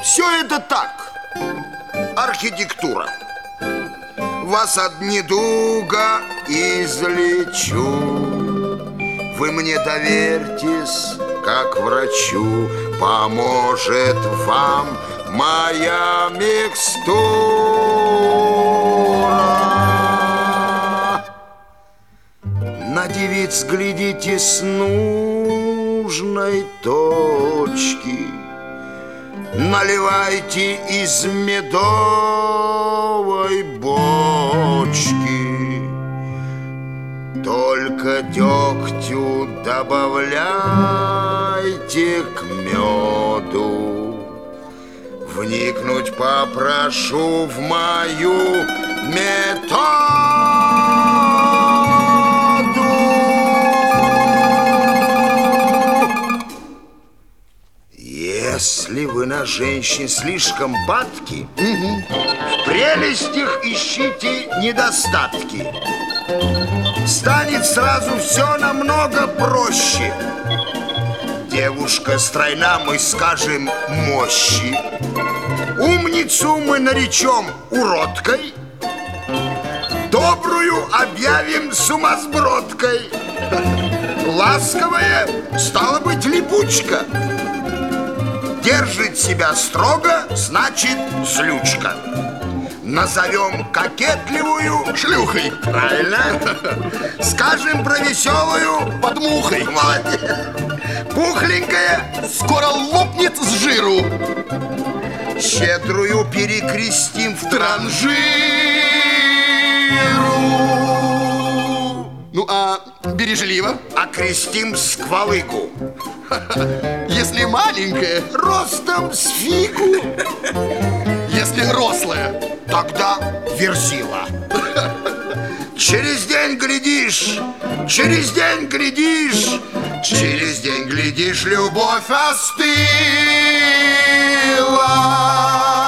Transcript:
Все это так, архитектура. Вас от недуга излечу. Вы мне доверьтесь, как врачу, поможет вам моя микстура. На девиц глядите с нужной точки, наливайте из медовой бочки. Только дегтю добавляйте к меду. Вникнуть попрошу в мою методу. Если вы на женщин слишком падки, в прелестях ищите недостатки. Станет сразу все намного проще. Девушка стройна, мы скажем мощи. Умницу мы наречем уродкой, добрую объявим сумасбродкой. Ласковая стала быть липучка. Держит себя строго, значит злючка. Назовем кокетливую шлюхой. Правильно. Скажем про веселую подмухой. Молодец. Пухленькая скоро лопнет с жиру. Щедрую перекрестим в транжиру. Ну, а бережливо? Окрестим сквалыгу. Если маленькая, ростом с фигу. Если рослая, тогда верзила. Через день глядишь, через день глядишь, через день глядишь, любовь остыла.